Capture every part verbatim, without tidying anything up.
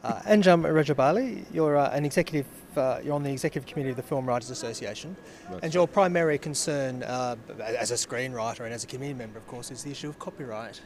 Uh, Anjum Rajabali, you're uh, an executive. Uh, you're on the executive committee of the Film Writers Association, That's and your right. primary concern, uh, as a screenwriter and as a committee member, of course, is the issue of copyright.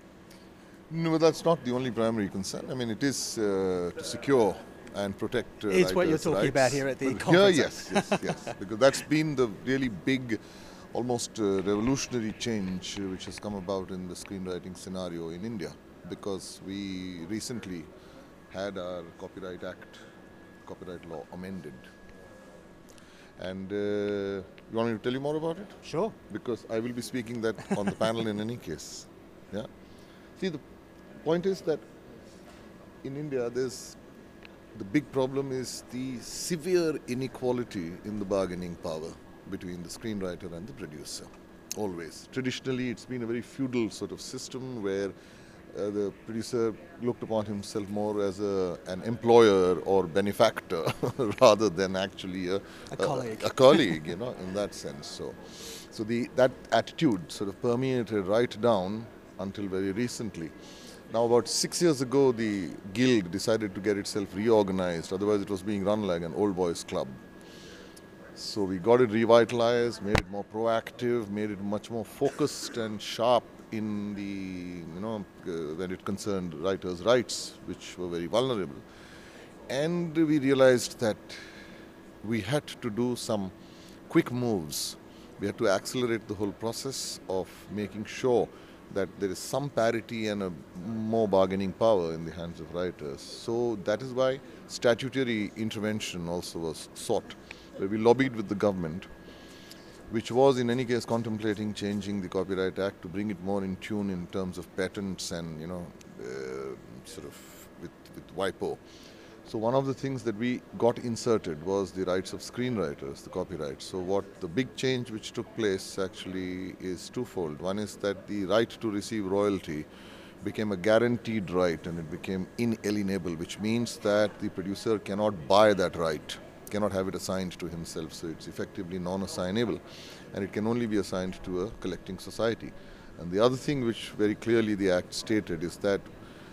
No, that's not the only primary concern. I mean, it is uh, to secure and protect uh, It's what you're writers' talking rights. about here at the But conference. Here, yes, yes, yes, because that's been the really big, almost uh, revolutionary change uh, which has come about in the screenwriting scenario in India, because we recently had our Copyright Act, copyright law amended. And uh, you want me to tell you more about it? Sure. Because I will be speaking that on the panel in any case. Yeah. See, the point is that in India, there's the big problem is the severe inequality in the bargaining power between the screenwriter and the producer. Always. Traditionally, it's been a very feudal sort of system where uh, the producer looked upon himself more as a, an employer or benefactor rather than actually a, A colleague. A, a colleague, you know, in that sense. So, so the that attitude sort of permeated right down until very recently. Now, about six years ago, the guild decided to get itself reorganized. Otherwise, it was being run like an old boys club. So we got it revitalized, made it more proactive, made it much more focused and sharp in the, you know, uh, when it concerned writers' rights, which were very vulnerable. And we realized that we had to do some quick moves. We had to accelerate the whole process of making sure that there is some parity and a more bargaining power in the hands of writers. So that is why statutory intervention also was sought, where we lobbied with the government, which was in any case contemplating changing the Copyright Act to bring it more in tune in terms of patents and, you know, uh, sort of with, with WIPO. So one of the things that we got inserted was the rights of screenwriters, the copyright. So what the big change which took place actually is twofold. One is that the right to receive royalty became a guaranteed right and it became inalienable, which means that the producer cannot buy that right, cannot have it assigned to himself. So it's effectively non-assignable and it can only be assigned to a collecting society. And the other thing which very clearly the Act stated is that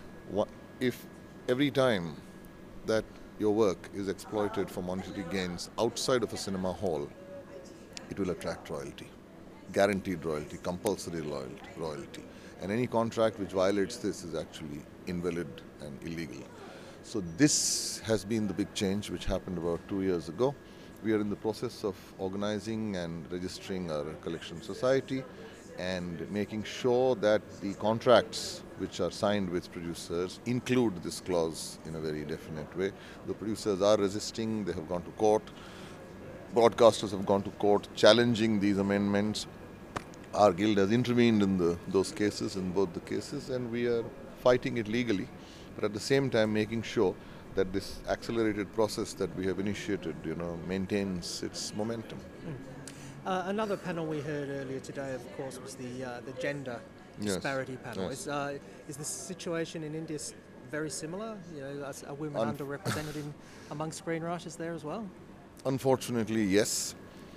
if every time that your work is exploited for monetary gains outside of a cinema hall, it will attract royalty, guaranteed royalty, compulsory royalty. And any contract which violates this is actually invalid and illegal. So this has been the big change which happened about two years ago. We are in the process of organizing and registering our collection society and making sure that the contracts which are signed with producers include this clause in a very definite way. The producers are resisting, they have gone to court, broadcasters have gone to court challenging these amendments. Our guild has intervened in the, those cases, in both the cases, and we are fighting it legally, but at the same time making sure that this accelerated process that we have initiated, you know, maintains its momentum. Mm. Uh, another panel we heard earlier today, of course, was the uh, the gender Yes. disparity panel. Yes. Is uh, is the situation in India very similar? You know, are women Unf- underrepresented in among screenwriters there as well? Unfortunately, yes.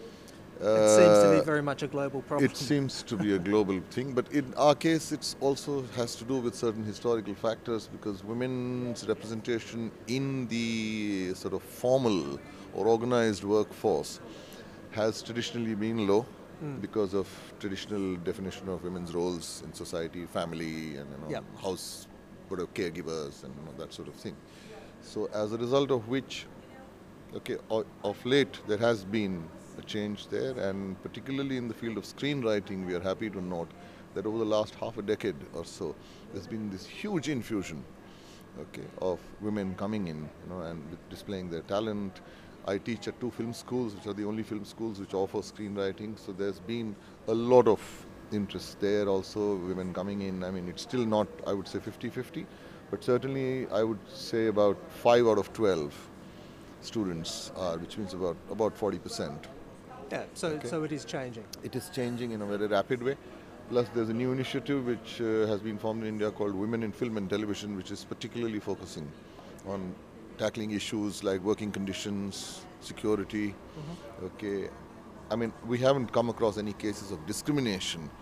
It seems to be Uh, very much a global problem. It seems to be a global thing, but in our case, it also has to do with certain historical factors, because women's representation in the sort of formal or organized workforce has traditionally been low mm. because of traditional definition of women's roles in society, family, and, you know, yep. house, sort of caregivers, and, you know, that sort of thing. So, as a result of which, okay, of late there has been a change there, and particularly in the field of screenwriting, we are happy to note that over the last half a decade or so, there's been this huge infusion, okay, of women coming in, you know, and displaying their talent. I teach at two film schools, which are the only film schools which offer screenwriting, so there's been a lot of interest there also, women coming in. I mean, it's still not, I would say, fifty fifty, but certainly I would say about five out of twelve students are, which means about, about forty percent. Yeah, so, okay. so it is changing. It is changing in a very rapid way. Plus, there's a new initiative which uh, has been formed in India called Women in Film and Television, which is particularly focusing on tackling issues like working conditions, security. Mm-hmm. Okay, I mean, we haven't come across any cases of discrimination,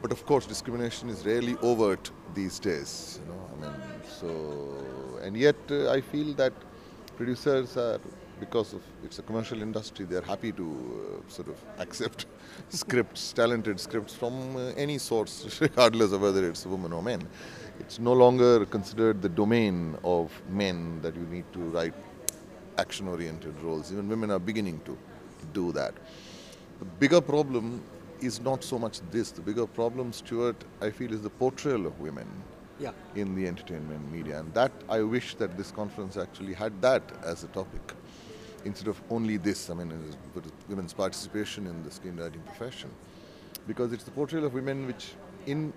But of course, discrimination is rarely overt these days. You know, I mean, so and yet uh, I feel that producers are, because of it's a commercial industry, they are happy to uh, sort of accept scripts, talented scripts from uh, any source, regardless of whether it's a woman or men. It's no longer considered the domain of men that you need to write action-oriented roles. Even women are beginning to do that. The bigger problem is not so much this. The bigger problem, Stuart, I feel, is the portrayal of women Yeah. in the entertainment media. And that, I wish that this conference actually had that as a topic, instead of only this, I mean, women's participation in the screenwriting profession. Because it's the portrayal of women which, in,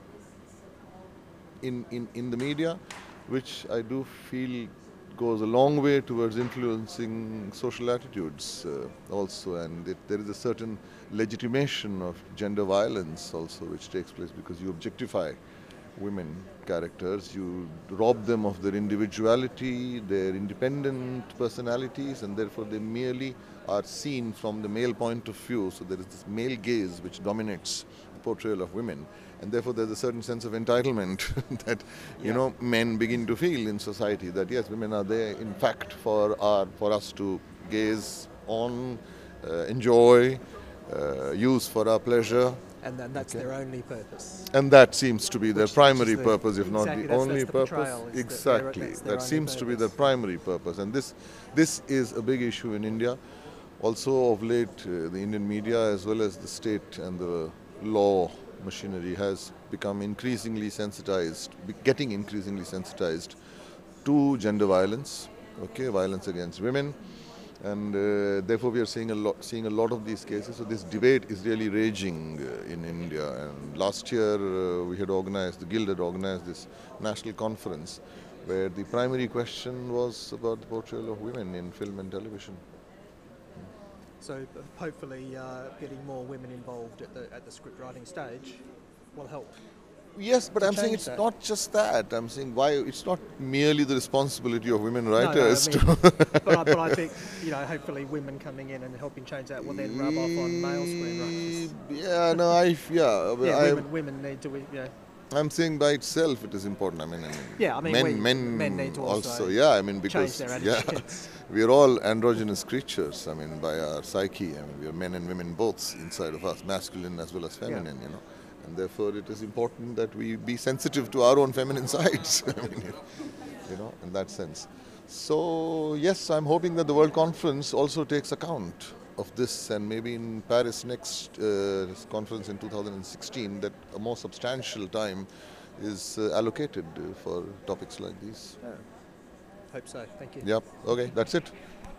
in, in, in the media, which I do feel goes a long way towards influencing social attitudes uh, also, and it, there is a certain legitimation of gender violence also which takes place because you objectify women characters, you rob them of their individuality, their independent personalities, and therefore they merely are seen from the male point of view. So there is this male gaze which dominates the portrayal of women, and therefore there's a certain sense of entitlement that you Yeah. know men begin to feel in society, that yes, women are there in fact for our for us to gaze on, uh, enjoy, uh, use for our pleasure. And then that's Okay. their only purpose. And that seems to be their Which- which primary is the- purpose, if not exactly, the that's- only that's the purpose. portrayal, is that they're- Exactly, that's their that only seems to be their purpose. primary purpose, and this this is a big issue in India. Also, of late, uh, the Indian media, as well as the state and the law machinery, has become increasingly sensitized, be- getting increasingly sensitized to gender violence, okay, violence against women. And uh, therefore, we are seeing a lot, seeing a lot of these cases. So this debate is really raging uh, in India. And last year, uh, we had organized, the Guild had organized this national conference, where the primary question was about the portrayal of women in film and television. So uh, hopefully uh, getting more women involved at the at the script writing stage will help. Yes, but To I'm saying change it's that. not just that. I'm saying why it's not merely the responsibility of women No, no, I writers mean, to. but, I, but I think, you know, hopefully women coming in and helping change that will then rub off on male screenwriters. Yeah, no, I yeah, Yeah, I, women, women need to, you know, I'm saying by itself it is important. I mean, I mean Yeah, I mean, men, we- men, men need to also yeah. I mean, change because their yeah, attitudes. we are all androgynous creatures. I mean, by our psyche. I mean, we are men and women both inside of us, masculine as well as feminine. You know, and therefore it is important that we be sensitive to our own feminine sides. I mean, you know, in that sense. So yes, I'm hoping that the World Conference also takes account of this, and maybe in Paris next uh, conference in two thousand sixteen, that a more substantial time is uh, allocated uh, for topics like these. hope so. Thank you. Yep. Okay, that's it.